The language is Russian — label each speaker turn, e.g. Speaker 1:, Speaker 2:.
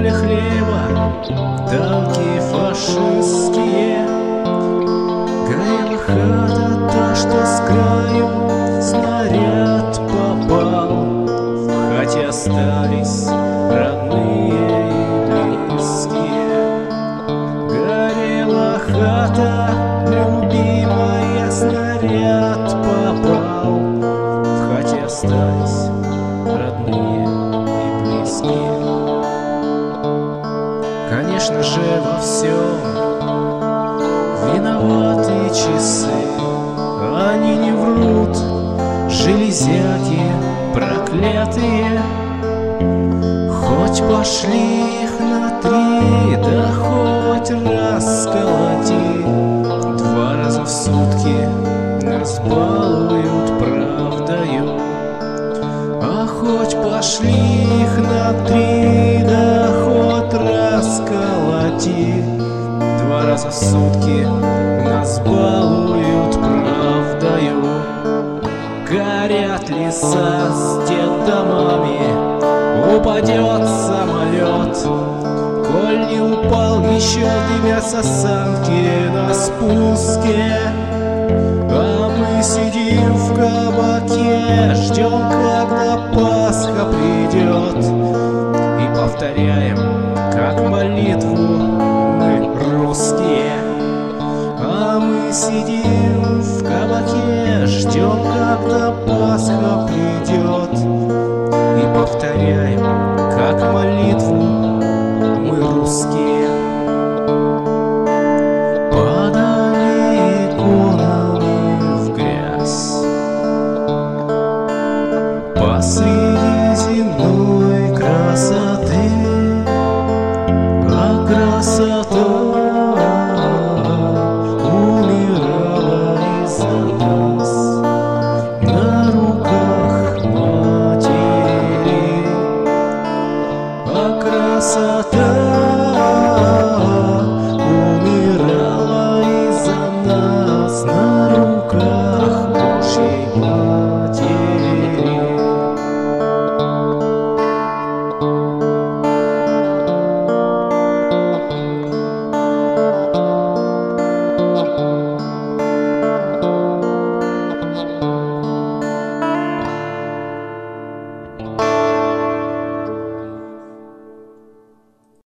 Speaker 1: поле хлеба, танки фашистские. Горела хата та, что с краю снаряд попал. В хате остались родные и близкие. Горела хата, любимая, снаряд попал. В хате остались родные и близкие. Конечно же, во всем виноваты часы. Они не врут, железяки проклятые. Хоть пошли их на 3, да хоть расколоти. 2 раза в сутки нас балуют правдою. А хоть пошли их на 3, да хоть расколоти. 2 раза в сутки нас балуют правдою. Горят леса с детдомами, упадет самолет. Коль не упал еще, дымятся санки на спуске. А мы сидим в кабаке, ждем, когда Пасха придет, и повторяем, как молитву, мы русские. А мы сидим в кабаке, ждем, когда Пасха придет, и повторяем, как молитву, мы русские. Падали иконами в грязь посреди земной красоты, а красота